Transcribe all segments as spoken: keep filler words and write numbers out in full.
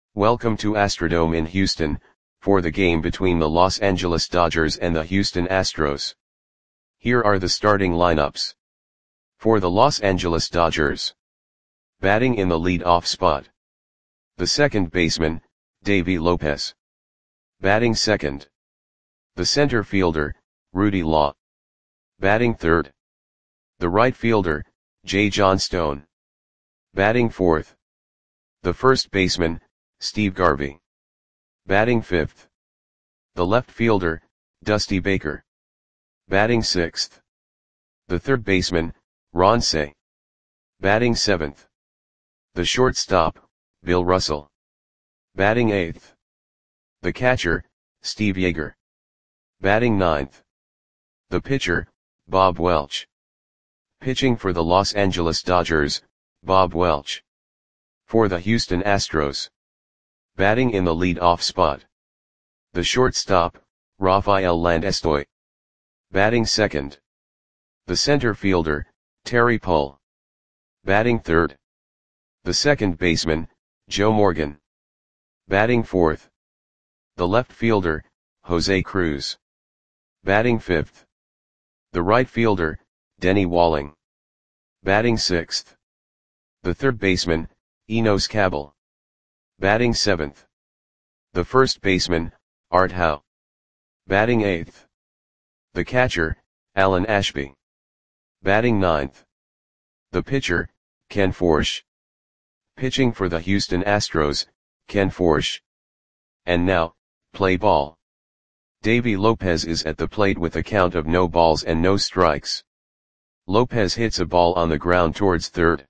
Welcome to Astrodome in Houston, for the game between the Los Angeles Dodgers and the Houston Astros. Here are the starting lineups. For the Los Angeles Dodgers. Batting in the lead-off spot. The second baseman, Davey Lopez. Batting second. The center fielder, Rudy Law. Batting third. The right fielder, Jay Johnstone. Batting fourth. The first baseman, Steve Garvey. Batting fifth. The left fielder, Dusty Baker. Batting sixth. The third baseman, Ron Cey. Batting seventh. The shortstop, Bill Russell. Batting eighth. The catcher, Steve Yeager. Batting ninth. The pitcher, Bob Welch. Pitching for the Los Angeles Dodgers, Bob Welch. For the Houston Astros. Batting in the lead-off spot. The shortstop, Rafael Landestoy. Batting second. The center fielder, Terry Pull. Batting third. The second baseman, Joe Morgan. Batting fourth. The left fielder, Jose Cruz. Batting fifth. The right fielder, Denny Walling. Batting sixth. The third baseman, Enos Cabell. Batting seventh. The first baseman, Art Howe. Batting eighth. The catcher, Alan Ashby. Batting ninth. The pitcher, Ken Forsch. Pitching for the Houston Astros, Ken Forsch. And now, play ball. Davey Lopez is at the plate with a count of no balls and no strikes. Lopez hits a ball on the ground towards third.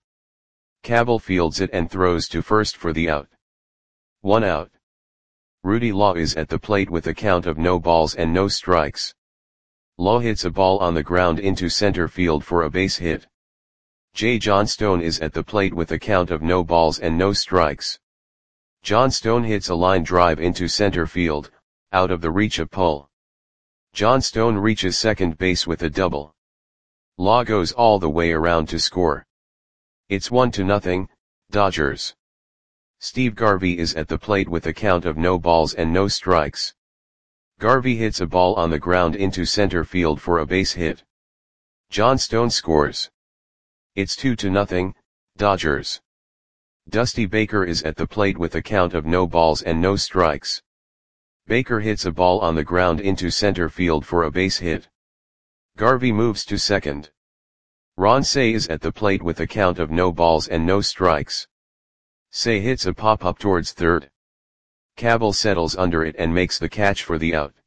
Cabell fields it and throws to first for the out. One out. Rudy Law is at the plate with a count of no balls and no strikes. Law hits a ball on the ground into center field for a base hit. Jay Johnstone is at the plate with a count of no balls and no strikes. Johnstone hits a line drive into center field, out of the reach of Pull. Johnstone reaches second base with a double. Law goes all the way around to score. It's one to nothing, Dodgers. Steve Garvey is at the plate with a count of no balls and no strikes. Garvey hits a ball on the ground into center field for a base hit. Johnstone scores. It's two to nothing, Dodgers. Dusty Baker is at the plate with a count of no balls and no strikes. Baker hits a ball on the ground into center field for a base hit. Garvey moves to second. Ron Cey is at the plate with a count of no balls and no strikes. Cey hits a pop-up towards third. Cabell settles under it and makes the catch for the out.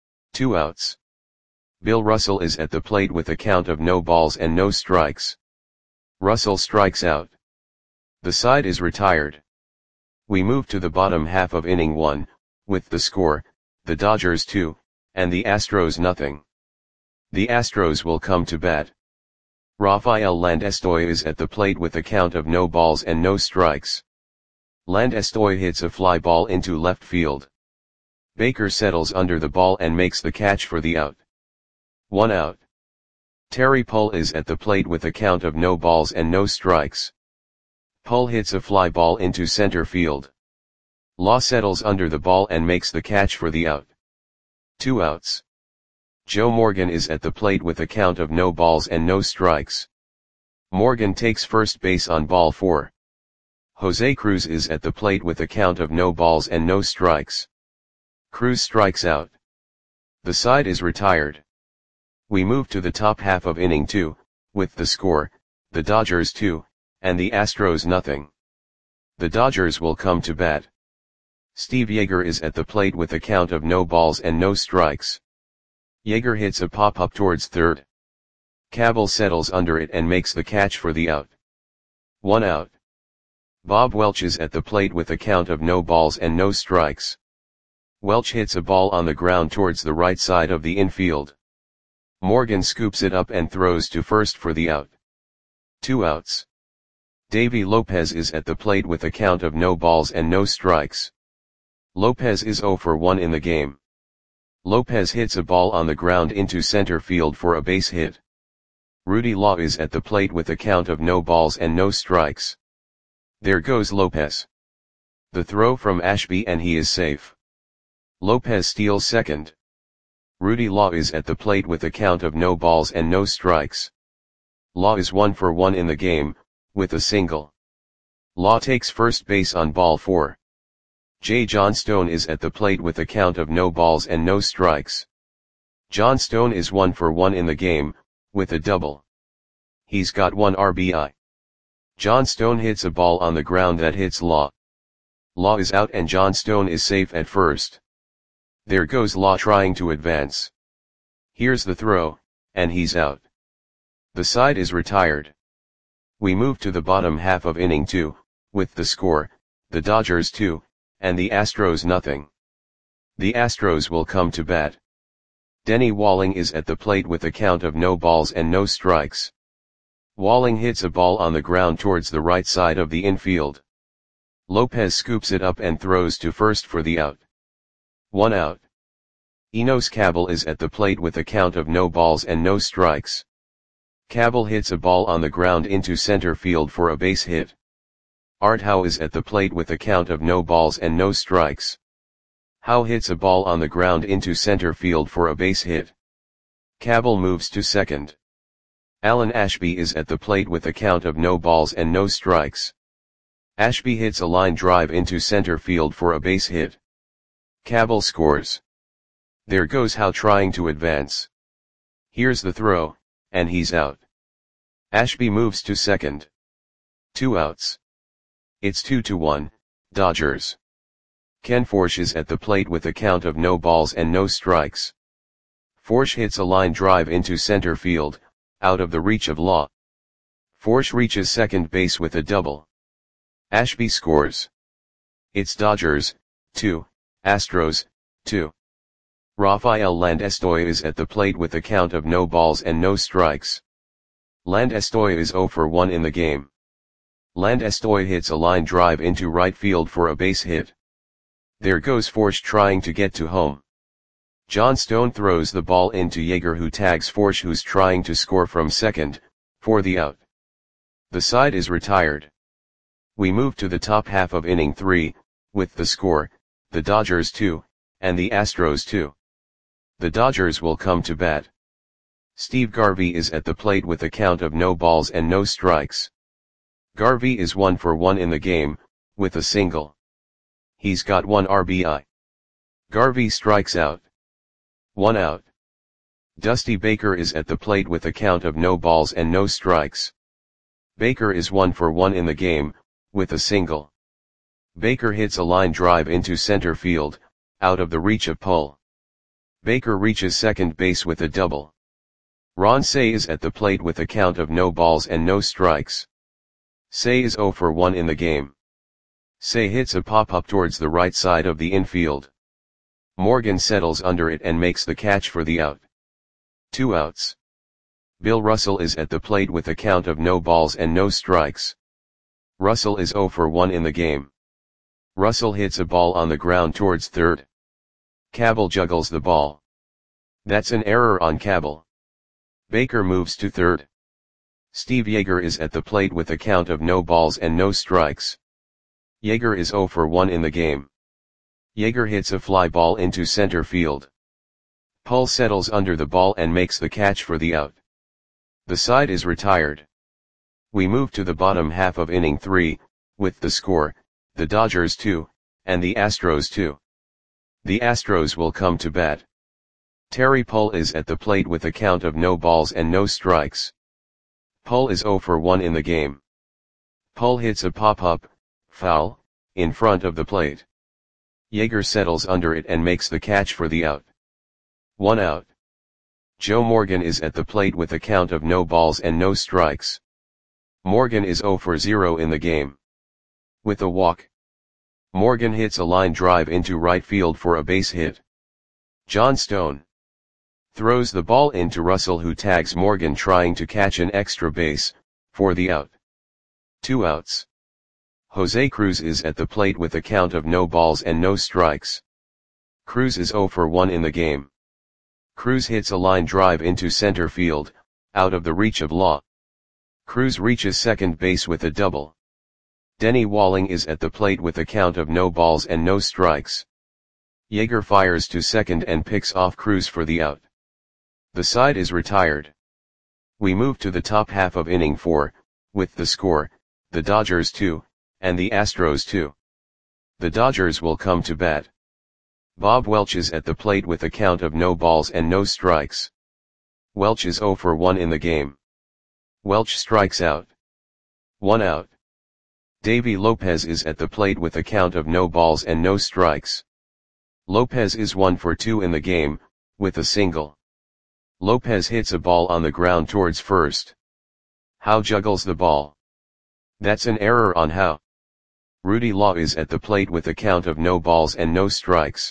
Two outs. Bill Russell is at the plate with a count of no balls and no strikes. Russell strikes out. The side is retired. We move to the bottom half of inning one, with the score, the Dodgers two, and the Astros nothing. The Astros will come to bat. Rafael Landestoy is at the plate with a count of no balls and no strikes. Landestoy hits a fly ball into left field. Baker settles under the ball and makes the catch for the out. One out. Terry Pull is at the plate with a count of no balls and no strikes. Pull hits a fly ball into center field. Law settles under the ball and makes the catch for the out. Two outs. Joe Morgan is at the plate with a count of no balls and no strikes. Morgan takes first base on ball four. Jose Cruz is at the plate with a count of no balls and no strikes. Cruz strikes out. The side is retired. We move to the top half of inning two, with the score, the Dodgers two, and the Astros nothing. The Dodgers will come to bat. Steve Yeager is at the plate with a count of no balls and no strikes. Yeager hits a pop-up towards third. Cabell settles under it and makes the catch for the out. One out. Bob Welch is at the plate with a count of no balls and no strikes. Welch hits a ball on the ground towards the right side of the infield. Morgan scoops it up and throws to first for the out. Two outs. Davey Lopez is at the plate with a count of no balls and no strikes. Lopez is zero for one in the game. Lopez hits a ball on the ground into center field for a base hit. Rudy Law is at the plate with a count of no balls and no strikes. There goes Lopez. The throw from Ashby and he is safe. Lopez steals second. Rudy Law is at the plate with a count of no balls and no strikes. Law is one for one in the game, with a single. Law takes first base on ball four. J. Johnstone is at the plate with a count of no balls and no strikes. Johnstone is one for one in the game, with a double. He's got one R B I. Johnstone hits a ball on the ground that hits Law. Law is out and Johnstone is safe at first. There goes Law trying to advance. Here's the throw, and he's out. The side is retired. We move to the bottom half of inning two, with the score, the Dodgers two, and the Astros nothing. The Astros will come to bat. Denny Walling is at the plate with a count of no balls and no strikes. Walling hits a ball on the ground towards the right side of the infield. Lopez scoops it up and throws to first for the out. One out. Enos Cabell is at the plate with a count of no balls and no strikes. Cabell hits a ball on the ground into center field for a base hit. Art Howe is at the plate with a count of no balls and no strikes. Howe hits a ball on the ground into center field for a base hit. Cabell moves to second. Alan Ashby is at the plate with a count of no balls and no strikes. Ashby hits a line drive into center field for a base hit. Cabell scores. There goes Howe trying to advance. Here's the throw, and he's out. Ashby moves to second. Two outs. It's two to one, Dodgers. Ken Forsch is at the plate with a count of no balls and no strikes. Forsch hits a line drive into center field, out of the reach of Law. Forsch reaches second base with a double. Ashby scores. It's Dodgers, two, Astros, two. Rafael Landestoy is at the plate with a count of no balls and no strikes. Landestoy is zero for one in the game. Landestoy hits a line drive into right field for a base hit. There goes Forsch trying to get to home. Johnstone throws the ball into Yeager who tags Forsch who's trying to score from second, for the out. The side is retired. We move to the top half of inning three, with the score, the Dodgers two, and the Astros two. The Dodgers will come to bat. Steve Garvey is at the plate with a count of no balls and no strikes. Garvey is one for one in the game, with a single. He's got one R B I. Garvey strikes out. One out. Dusty Baker is at the plate with a count of no balls and no strikes. Baker is one for one in the game, with a single. Baker hits a line drive into center field, out of the reach of Pull. Baker reaches second base with a double. Ron Cey is at the plate with a count of no balls and no strikes. Cey is zero for one in the game. Cey hits a pop-up towards the right side of the infield. Morgan settles under it and makes the catch for the out. Two outs. Bill Russell is at the plate with a count of no balls and no strikes. Russell is zero for one in the game. Russell hits a ball on the ground towards third. Cabell juggles the ball. That's an error on Cabell. Baker moves to third. Steve Yeager is at the plate with a count of no balls and no strikes. Yeager is zero for one in the game. Yeager hits a fly ball into center field. Pull settles under the ball and makes the catch for the out. The side is retired. We move to the bottom half of inning three, with the score, the Dodgers two, and the Astros two. The Astros will come to bat. Terry Pull is at the plate with a count of no balls and no strikes. Pull is zero for one in the game. Pull hits a pop-up, foul, in front of the plate. Yeager settles under it and makes the catch for the out. One out. Joe Morgan is at the plate with a count of no balls and no strikes. Morgan is zero for zero in the game. With a walk. Morgan hits a line drive into right field for a base hit. Johnstone throws the ball into Russell who tags Morgan trying to catch an extra base, for the out. Two outs. Jose Cruz is at the plate with a count of no balls and no strikes. Cruz is zero for one in the game. Cruz hits a line drive into center field, out of the reach of Law. Cruz reaches second base with a double. Denny Walling is at the plate with a count of no balls and no strikes. Yeager fires to second and picks off Cruz for the out. The side is retired. We move to the top half of inning four, with the score, the Dodgers two, and the Astros two. The Dodgers will come to bat. Bob Welch is at the plate with a count of no balls and no strikes. Welch is oh for one in the game. Welch strikes out. One out. Davy Lopez is at the plate with a count of no balls and no strikes. Lopez is one for two in the game, with a single. Lopez hits a ball on the ground towards first. Howe juggles the ball. That's an error on Howe. Rudy Law is at the plate with a count of no balls and no strikes.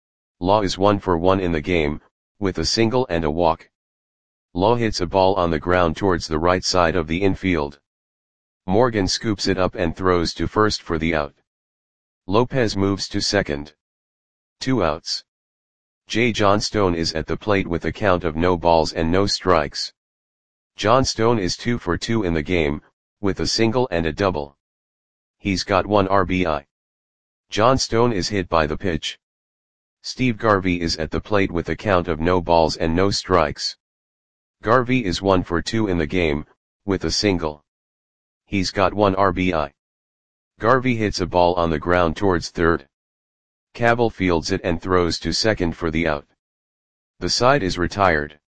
Law is one for one in the game, with a single and a walk. Law hits a ball on the ground towards the right side of the infield. Morgan scoops it up and throws to first for the out. Lopez moves to second. Two outs. Jay Johnstone is at the plate with a count of no balls and no strikes. Johnstone is two for two in the game, with a single and a double. He's got one R B I. Johnstone is hit by the pitch. Steve Garvey is at the plate with a count of no balls and no strikes. Garvey is one for two in the game, with a single. He's got one R B I. Garvey hits a ball on the ground towards third. Cabell fields it and throws to second for the out. The side is retired.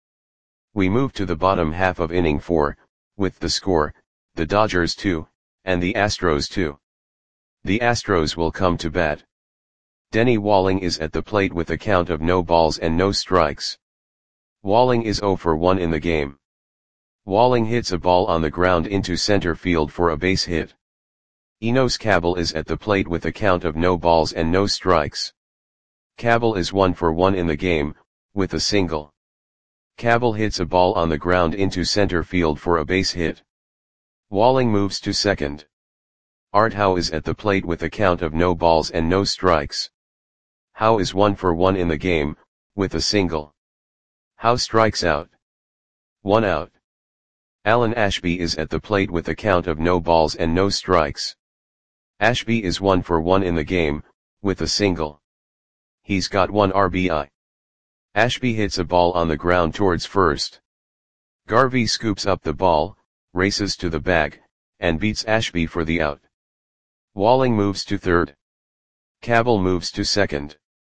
We move to the bottom half of inning four, with the score, the Dodgers two, and the Astros two. The Astros will come to bat. Denny Walling is at the plate with a count of no balls and no strikes. Walling is oh for one in the game. Walling hits a ball on the ground into center field for a base hit. Enos Cabell is at the plate with a count of no balls and no strikes. Cabell is one for one in the game, with a single. Cabell hits a ball on the ground into center field for a base hit. Walling moves to second. Art Howe is at the plate with a count of no balls and no strikes. Howe is one for one in the game, with a single. Howe strikes out. One out. Alan Ashby is at the plate with a count of no balls and no strikes. Ashby is one for one in the game, with a single. He's got one R B I. Ashby hits a ball on the ground towards first. Garvey scoops up the ball, races to the bag, and beats Ashby for the out. Walling moves to third. Cabell moves to second.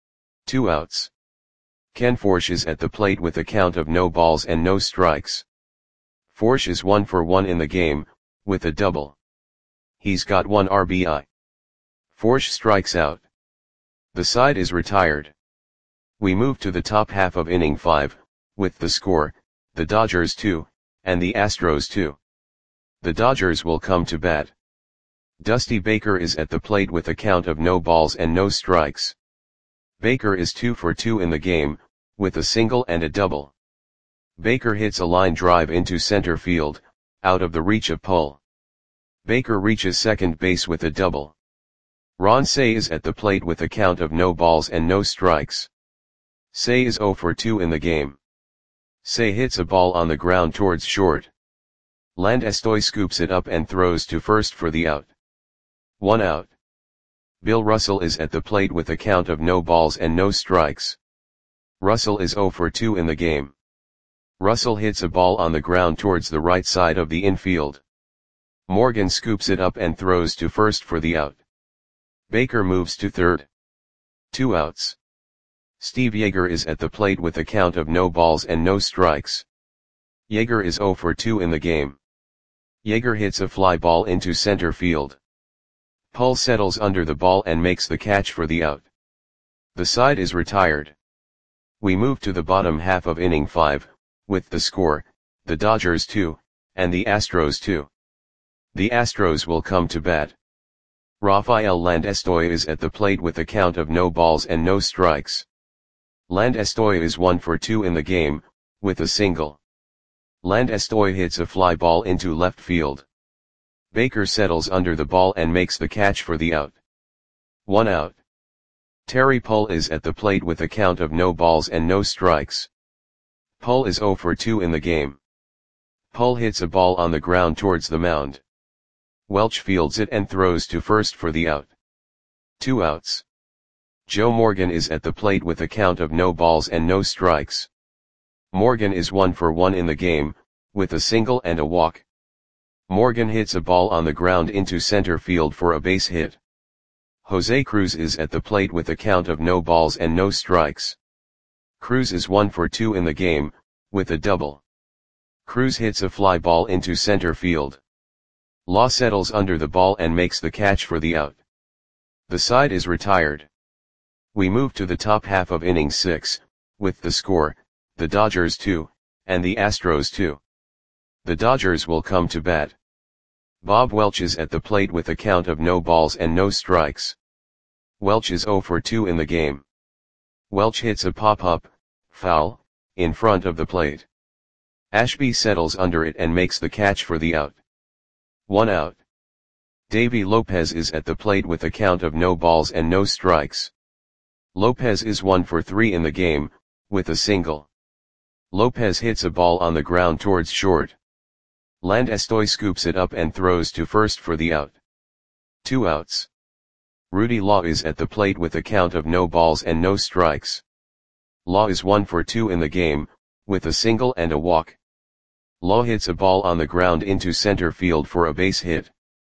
Two outs. Ken Forsch is at the plate with a count of no balls and no strikes. Forsch is one for one in the game, with a double. He's got one R B I. Forsch strikes out. The side is retired. We move to the top half of inning five, with the score, the Dodgers two, and the Astros two. The Dodgers will come to bat. Dusty Baker is at the plate with a count of no balls and no strikes. Baker is two for two in the game, with a single and a double. Baker hits a line drive into center field, out of the reach of Pull. Baker reaches second base with a double. Ron Cey is at the plate with a count of no balls and no strikes. Cey is oh for two in the game. Cey hits a ball on the ground towards short. Landestoy scoops it up and throws to first for the out. One out. Bill Russell is at the plate with a count of no balls and no strikes. Russell is oh for two in the game. Russell hits a ball on the ground towards the right side of the infield. Morgan scoops it up and throws to first for the out. Baker moves to third. Two outs. Steve Yeager is at the plate with a count of no balls and no strikes. Yeager is oh for two in the game. Yeager hits a fly ball into center field. Pull settles under the ball and makes the catch for the out. The side is retired. We move to the bottom half of inning five, with the score, the Dodgers two, and the Astros two. The Astros will come to bat. Rafael Landestoy is at the plate with a count of no balls and no strikes. Landestoy is one for two in the game, with a single. Landestoy hits a fly ball into left field. Baker settles under the ball and makes the catch for the out. One out. Terry Pull is at the plate with a count of no balls and no strikes. Pull is oh for two in the game. Pull hits a ball on the ground towards the mound. Welch fields it and throws to first for the out. Two outs. Joe Morgan is at the plate with a count of no balls and no strikes. Morgan is one for one in the game, with a single and a walk. Morgan hits a ball on the ground into center field for a base hit. Jose Cruz is at the plate with a count of no balls and no strikes. Cruz is one for two in the game, with a double. Cruz hits a fly ball into center field. Law settles under the ball and makes the catch for the out. The side is retired. We move to the top half of inning six, with the score, the Dodgers two, and the Astros two. The Dodgers will come to bat. Bob Welch is at the plate with a count of no balls and no strikes. Welch is oh for two in the game. Welch hits a pop-up, foul, in front of the plate. Ashby settles under it and makes the catch for the out. One out. Davy Lopez is at the plate with a count of no balls and no strikes. Lopez is one for three in the game, with a single. Lopez hits a ball on the ground towards short. Landestoy scoops it up and throws to first for the out. Two outs. Rudy Law is at the plate with a count of no balls and no strikes. Law is one for two in the game, with a single and a walk. Law hits a ball on the ground into center field for a base hit.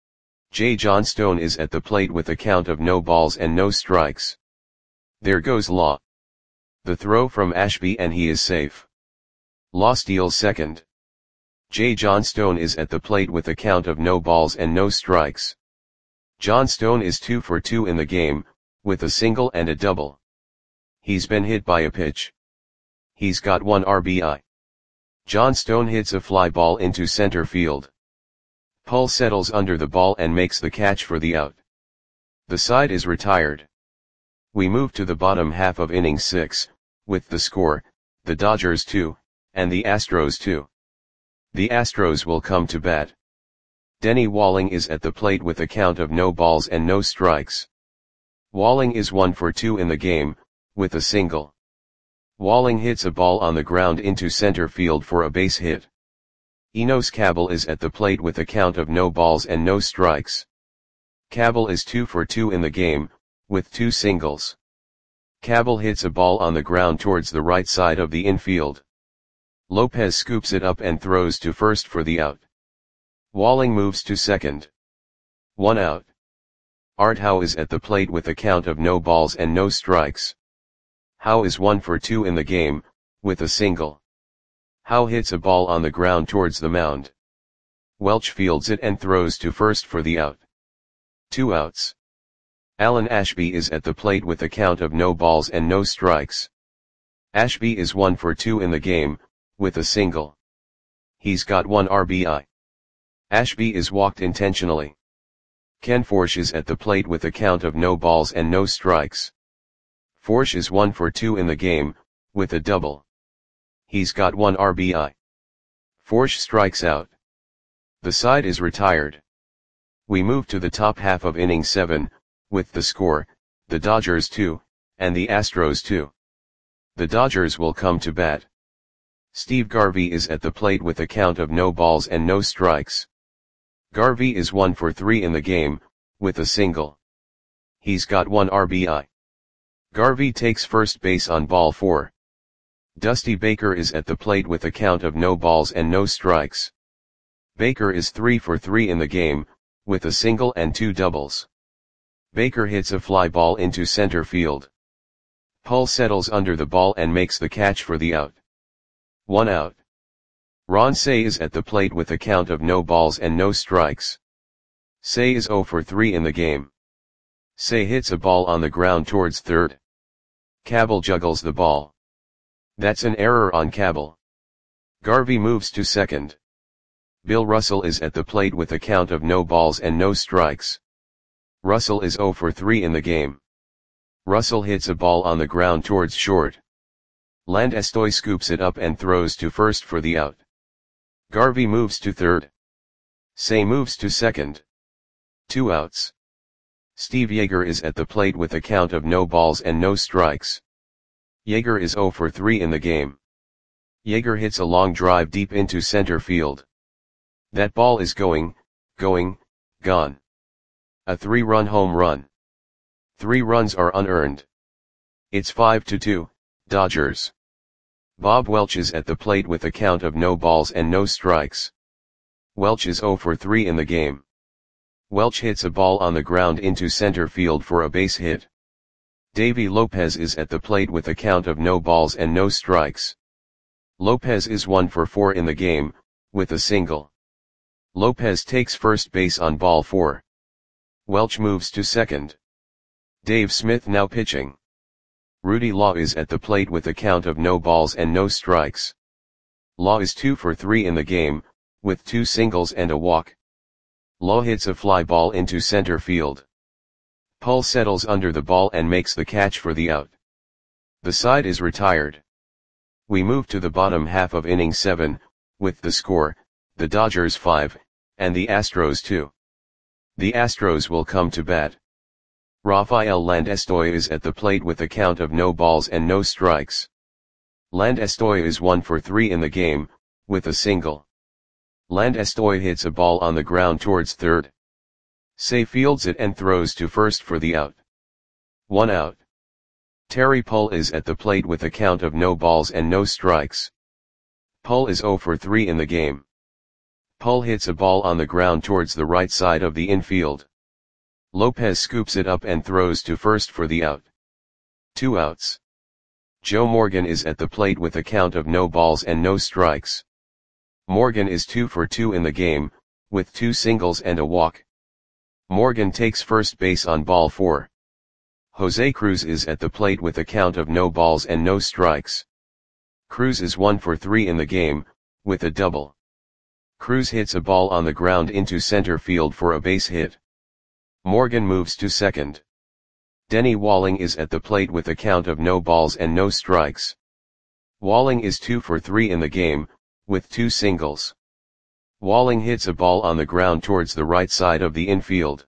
Jay Johnstone is at the plate with a count of no balls and no strikes. There goes Law. The throw from Ashby and he is safe. Law steals second. Jay Johnstone is at the plate with a count of no balls and no strikes. Johnstone is two for two in the game, with a single and a double. He's been hit by a pitch. He's got one R B I. Johnstone hits a fly ball into center field. Pull settles under the ball and makes the catch for the out. The side is retired. We move to the bottom half of inning six, with the score, the Dodgers two, and the Astros two. The Astros will come to bat. Denny Walling is at the plate with a count of no balls and no strikes. Walling is one for two in the game, with a single. Walling hits a ball on the ground into center field for a base hit. Enos Cabell is at the plate with a count of no balls and no strikes. Cabell is two for two in the game, with two singles. Cabell hits a ball on the ground towards the right side of the infield. Lopez scoops it up and throws to first for the out. Walling moves to second. One out. Art Howe is at the plate with a count of no balls and no strikes. Howe is one for two in the game, with a single. Howe hits a ball on the ground towards the mound. Welch fields it and throws to first for the out. Two outs. Alan Ashby is at the plate with a count of no balls and no strikes. Ashby is one for two in the game, with a single. He's got one R B I. Ashby is walked intentionally. Ken Forsch is at the plate with a count of no balls and no strikes. Forsch is one for two in the game, with a double. He's got one R B I. Forsch strikes out. The side is retired. We move to the top half of inning seven, with the score, the Dodgers two, and the Astros two. The Dodgers will come to bat. Steve Garvey is at the plate with a count of no balls and no strikes. Garvey is one for three in the game, with a single. He's got one R B I. Garvey takes first base on ball four. Dusty Baker is at the plate with a count of no balls and no strikes. Baker is three for three in the game, with a single and two doubles. Baker hits a fly ball into center field. Pull settles under the ball and makes the catch for the out. One out. Ron Cey is at the plate with a count of no balls and no strikes. Cey is oh for three in the game. Cey hits a ball on the ground towards third. Cabell juggles the ball. That's an error on Cabell. Garvey moves to second. Bill Russell is at the plate with a count of no balls and no strikes. Russell is oh for three in the game. Russell hits a ball on the ground towards short. Landestoy scoops it up and throws to first for the out. Garvey moves to third. Cey moves to second. Two outs. Steve Yeager is at the plate with a count of no balls and no strikes. Yeager is oh for three in the game. Yeager hits a long drive deep into center field. That ball is going, going, gone. A three-run home run. Three runs are unearned. It's five to two, Dodgers. Bob Welch is at the plate with a count of no balls and no strikes. Welch is oh for three in the game. Welch hits a ball on the ground into center field for a base hit. Davy Lopez is at the plate with a count of no balls and no strikes. Lopez is one for four in the game, with a single. Lopez takes first base on ball four. Welch moves to second. Dave Smith now pitching. Rudy Law is at the plate with a count of no balls and no strikes. Law is two for three in the game, with two singles and a walk. Law hits a fly ball into center field. Pull settles under the ball and makes the catch for the out. The side is retired. We move to the bottom half of inning seven, with the score, the Dodgers five, and the Astros two. The Astros will come to bat. Rafael Landestoy is at the plate with a count of no balls and no strikes. Landestoy is one for three in the game, with a single. Landestoy hits a ball on the ground towards third. Say fields it and throws to first for the out. One out. Terry Pull is at the plate with a count of no balls and no strikes. Pull is oh for three in the game. Pull hits a ball on the ground towards the right side of the infield. Lopez scoops it up and throws to first for the out. Two outs. Joe Morgan is at the plate with a count of no balls and no strikes. Morgan is two for two in the game, with two singles and a walk. Morgan takes first base on ball four. Jose Cruz is at the plate with a count of no balls and no strikes. Cruz is one for three in the game, with a double. Cruz hits a ball on the ground into center field for a base hit. Morgan moves to second. Denny Walling is at the plate with a count of no balls and no strikes. Walling is two for three in the game, with two singles. Walling hits a ball on the ground towards the right side of the infield.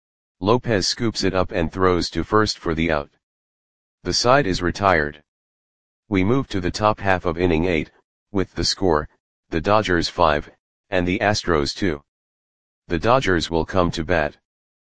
Lopez scoops it up and throws to first for the out. The side is retired. We move to the top half of inning eight, with the score, the Dodgers five, and the Astros two. The Dodgers will come to bat.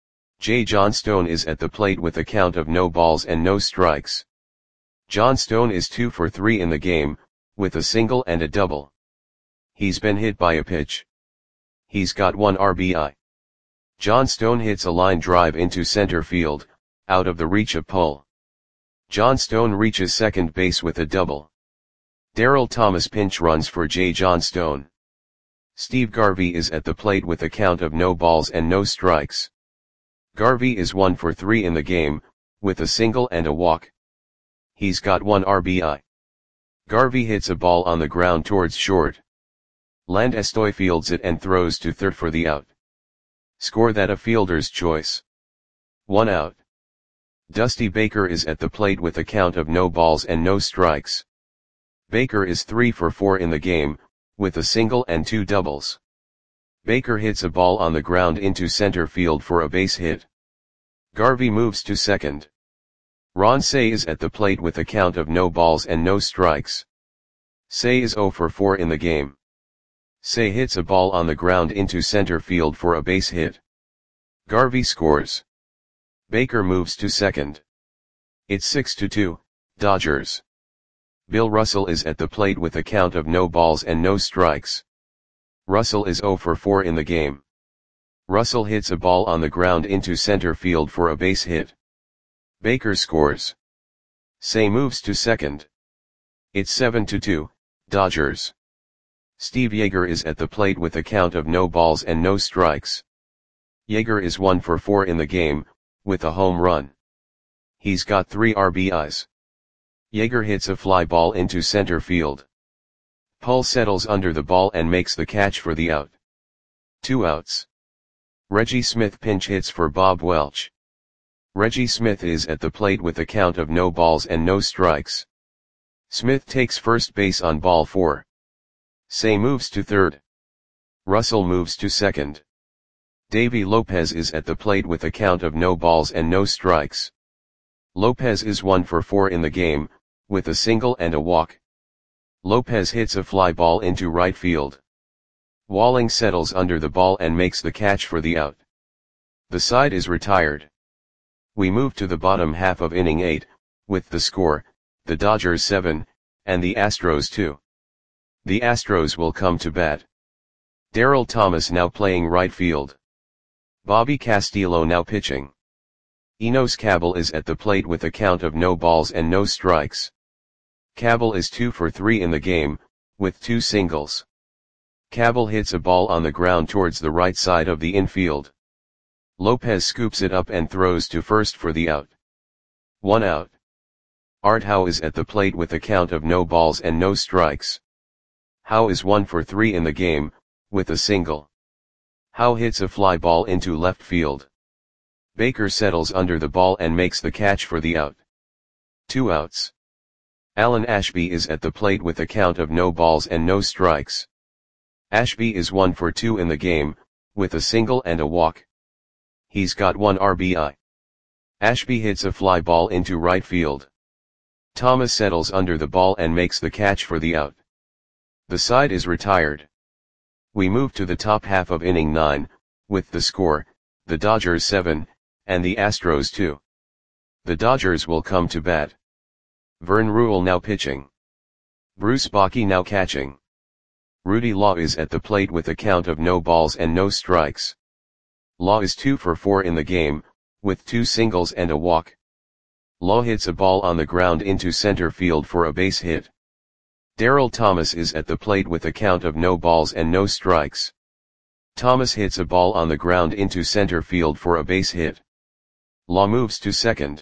J. Johnstone is at the plate with a count of no balls and no strikes. Johnstone is two for three in the game, with a single and a double. He's been hit by a pitch. He's got one R B I. Johnstone hits a line drive into center field, out of the reach of Pull. Johnstone reaches second base with a double. Darryl Thomas pinch runs for J. Johnstone. Steve Garvey is at the plate with a count of no balls and no strikes. Garvey is one for three in the game, with a single and a walk. He's got one R B I. Garvey hits a ball on the ground towards short. Landestoy fields it and throws to third for the out. Score that a fielder's choice. One out. Dusty Baker is at the plate with a count of no balls and no strikes. Baker is three for four in the game, with a single and two doubles. Baker hits a ball on the ground into center field for a base hit. Garvey moves to second. Ron Cey is at the plate with a count of no balls and no strikes. Cey is oh for four in the game. Cey hits a ball on the ground into center field for a base hit. Garvey scores. Baker moves to second. It's six to two, Dodgers. Bill Russell is at the plate with a count of no balls and no strikes. Russell is oh for four in the game. Russell hits a ball on the ground into center field for a base hit. Baker scores. Cey moves to second. It's seven to two, Dodgers. Steve Yeager is at the plate with a count of no balls and no strikes. Yeager is one for four in the game, with a home run. He's got three R B Is. Yeager hits a fly ball into center field. Pull settles under the ball and makes the catch for the out. Two outs. Reggie Smith pinch hits for Bob Welch. Reggie Smith is at the plate with a count of no balls and no strikes. Smith takes first base on ball four. Cey moves to third. Russell moves to second. Davy Lopez is at the plate with a count of no balls and no strikes. Lopez is one for four in the game, with a single and a walk. Lopez hits a fly ball into right field. Walling settles under the ball and makes the catch for the out. The side is retired. We move to the bottom half of inning eight, with the score, the Dodgers seven, and the Astros two. The Astros will come to bat. Darryl Thomas now playing right field. Bobby Castillo now pitching. Enos Cabell is at the plate with a count of no balls and no strikes. Cabell is two for three in the game, with two singles. Cabell hits a ball on the ground towards the right side of the infield. Lopez scoops it up and throws to first for the out. One out. Art Howe is at the plate with a count of no balls and no strikes. Howe is one for three in the game, with a single. Howe hits a fly ball into left field. Baker settles under the ball and makes the catch for the out. Two outs. Alan Ashby is at the plate with a count of no balls and no strikes. Ashby is one for two in the game, with a single and a walk. He's got one R B I. Ashby hits a fly ball into right field. Thomas settles under the ball and makes the catch for the out. The side is retired. We move to the top half of inning nine, with the score, the Dodgers seven, and the Astros two. The Dodgers will come to bat. Vern Ruhle now pitching. Bruce Bochy now catching. Rudy Law is at the plate with a count of no balls and no strikes. Law is two for four in the game, with two singles and a walk. Law hits a ball on the ground into center field for a base hit. Darryl Thomas is at the plate with a count of no balls and no strikes. Thomas hits a ball on the ground into center field for a base hit. Law moves to second.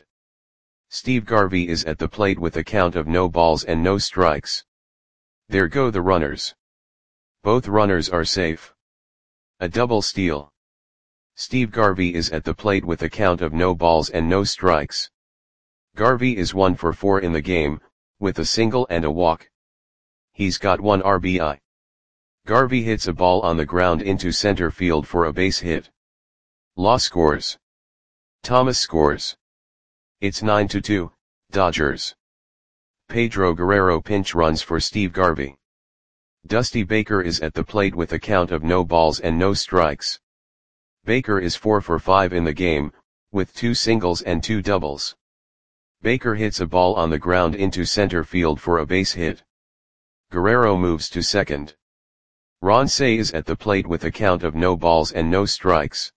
Steve Garvey is at the plate with a count of no balls and no strikes. There go the runners. Both runners are safe. A double steal. Steve Garvey is at the plate with a count of no balls and no strikes. Garvey is one for four in the game, with a single and a walk. He's got one R B I. Garvey hits a ball on the ground into center field for a base hit. Law scores. Thomas scores. It's nine to two, Dodgers. Pedro Guerrero pinch runs for Steve Garvey. Dusty Baker is at the plate with a count of no balls and no strikes. Baker is four for five in the game, with two singles and two doubles. Baker hits a ball on the ground into center field for a base hit. Guerrero moves to second. Ron Cey is at the plate with a count of no balls and no strikes.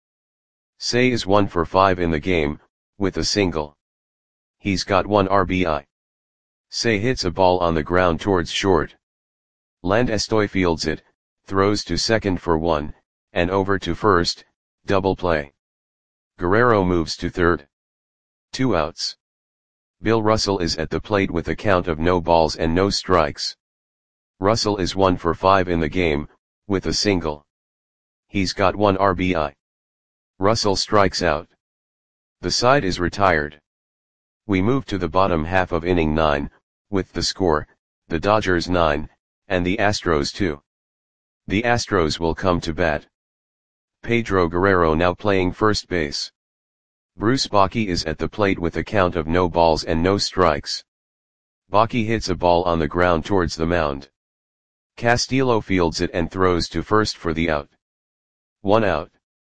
Cey is one for five in the game, with a single. He's got one R B I. Cey hits a ball on the ground towards short. Land Estoy fields it, throws to second for one, and over to first, double play. Guerrero moves to third. Two outs. Bill Russell is at the plate with a count of no balls and no strikes. Russell is one for five in the game, with a single. He's got one R B I. Russell strikes out. The side is retired. We move to the bottom half of inning nine, with the score, the Dodgers nine, and the Astros two. The Astros will come to bat. Pedro Guerrero now playing first base. Bruce Bochy is at the plate with a count of no balls and no strikes. Bochy hits a ball on the ground towards the mound. Castillo fields it and throws to first for the out. One out.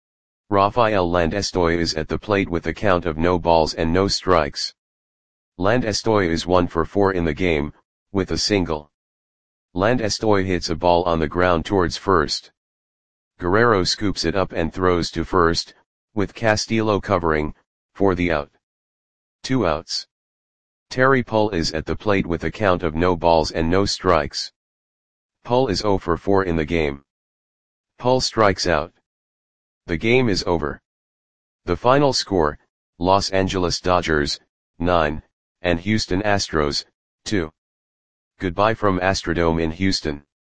Rafael Landestoy is at the plate with a count of no balls and no strikes. Landestoy is one for four in the game, with a single. Landestoy hits a ball on the ground towards first. Guerrero scoops it up and throws to first, with Castillo covering, for the out. Two outs. Terry Pull is at the plate with a count of no balls and no strikes. Pull is zero for four in the game. Pull strikes out. The game is over. The final score, Los Angeles Dodgers, nine, and Houston Astros, two. Goodbye from Astrodome in Houston.